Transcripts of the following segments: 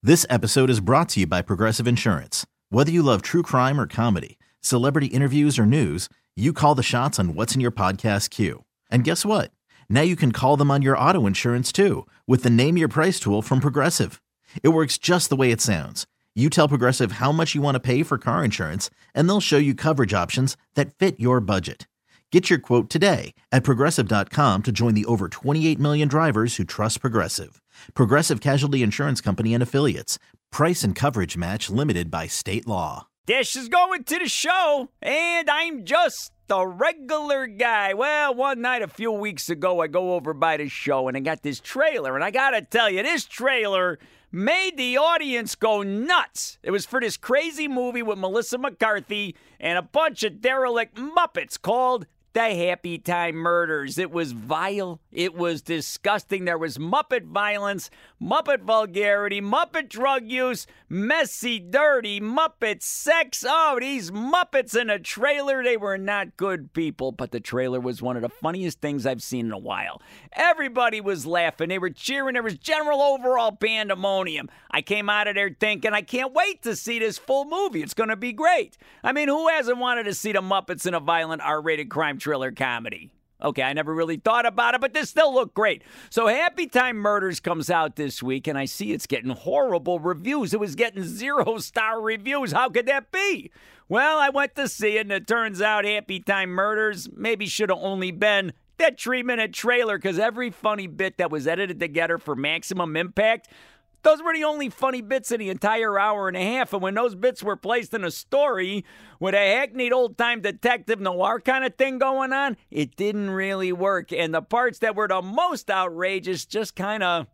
This episode is brought to you by Progressive Insurance. Whether you love true crime or comedy, celebrity interviews or news, you call the shots on what's in your podcast queue. And guess what? Now you can call them on your auto insurance too with the Name Your Price tool from Progressive. It works just the way it sounds. You tell Progressive how much you want to pay for car insurance, and they'll show you coverage options that fit your budget. Get your quote today at Progressive.com to join the over 28 million drivers who trust Progressive. Progressive Casualty Insurance Company and Affiliates. Price and coverage match limited by state law. Dash is going to the show, and I'm just a regular guy. Well, one night a few weeks ago, I go over by the show, and I got this trailer, and I got to tell you, this trailer made the audience go nuts. It was for this crazy movie with Melissa McCarthy and a bunch of derelict Muppets called The Happy Time Murders. It was vile. It was disgusting. There was Muppet violence, Muppet vulgarity, Muppet drug use, messy, dirty, Muppet sex. Oh, these Muppets in a trailer, they were not good people, but the trailer was one of the funniest things I've seen in a while. Everybody was laughing. They were cheering. There was general overall pandemonium. I came out of there thinking, I can't wait to see this full movie. It's going to be great. I mean, who hasn't wanted to see the Muppets in a violent R-rated crime thriller comedy? Okay, I never really thought about it, but this still looked great. So Happy Time Murders comes out this week, and I see it's getting horrible reviews. It was getting 0-star reviews. How could that be? Well, I went to see it, and it turns out Happy Time Murders maybe should have only been that 3-minute trailer, because every funny bit that was edited together for maximum impact, those were the only funny bits in the entire hour and a half. And when those bits were placed in a story with a hackneyed old-time detective noir kind of thing going on, it didn't really work. And the parts that were the most outrageous just kind of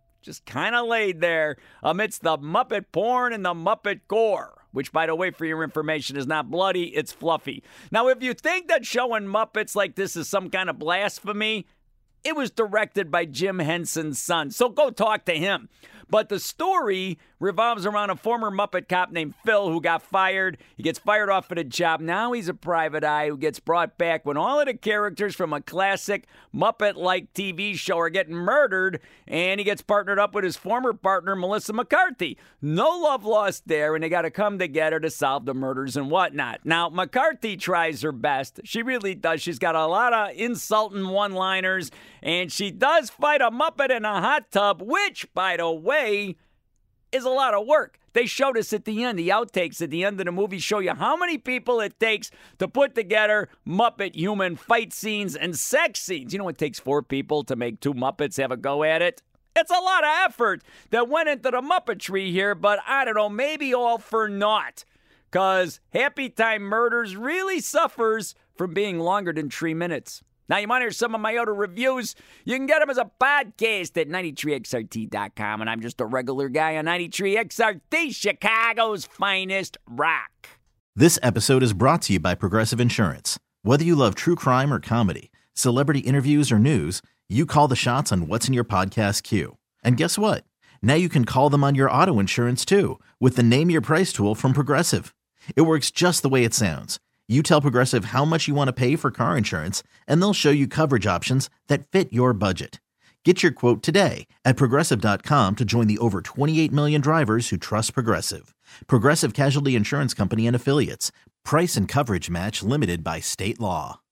laid there amidst the Muppet porn and the Muppet gore, which, by the way, for your information, is not bloody, it's fluffy. Now, if you think that showing Muppets like this is some kind of blasphemy, it was directed by Jim Henson's son, so go talk to him. But the story revolves around a former Muppet cop named Phil who got fired. He gets fired off at a job. Now he's a private eye who gets brought back when all of the characters from a classic Muppet-like TV show are getting murdered, and he gets partnered up with his former partner, Melissa McCarthy. No love lost there, and they got to come together to solve the murders and whatnot. Now, McCarthy tries her best. She really does. She's got a lot of insulting one-liners, and she does fight a Muppet in a hot tub, which, by the way, is a lot of work. They showed us at the end, the outtakes at the end of the movie show you how many people it takes to put together Muppet human fight scenes and sex scenes. You know, it takes 4 people to make 2 Muppets have a go at it. It's a lot of effort that went into the Muppetry here, but I don't know, maybe all for naught. Because Happy Time Murders really suffers from being longer than 3 minutes. Now, you want to hear some of my other reviews? You can get them as a podcast at 93XRT.com, and I'm just a regular guy on 93XRT, Chicago's finest rock. This episode is brought to you by Progressive Insurance. Whether you love true crime or comedy, celebrity interviews or news, you call the shots on what's in your podcast queue. And guess what? Now you can call them on your auto insurance too with the Name Your Price tool from Progressive. It works just the way it sounds. You tell Progressive how much you want to pay for car insurance, and they'll show you coverage options that fit your budget. Get your quote today at Progressive.com to join the over 28 million drivers who trust Progressive. Progressive Casualty Insurance Company and Affiliates. Price and coverage match limited by state law.